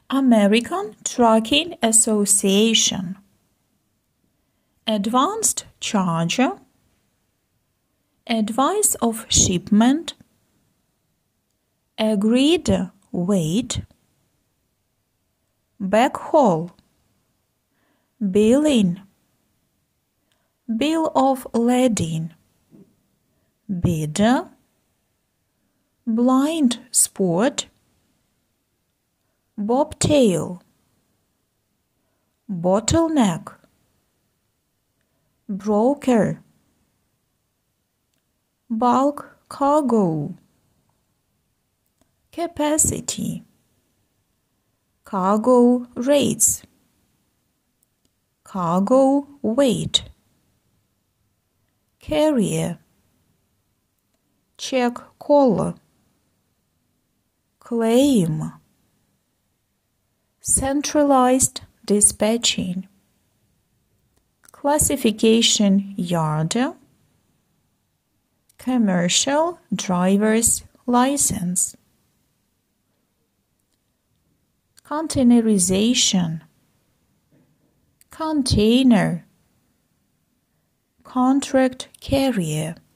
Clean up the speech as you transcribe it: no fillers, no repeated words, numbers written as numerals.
American Trucking Association, Advanced Charger, Advice of Shipment, Agreed Weight, Backhaul, Billing, Bill of Lading, Bidder, Blind Spot, Bobtail, Bottleneck, Broker, Bulk Cargo, Capacity, Cargo Rates, Cargo Weight, Carrier, Check Caller, Claim, Centralized Dispatching, Classification Yard, Commercial Driver's License, Containerization, Container, Contract Carrier.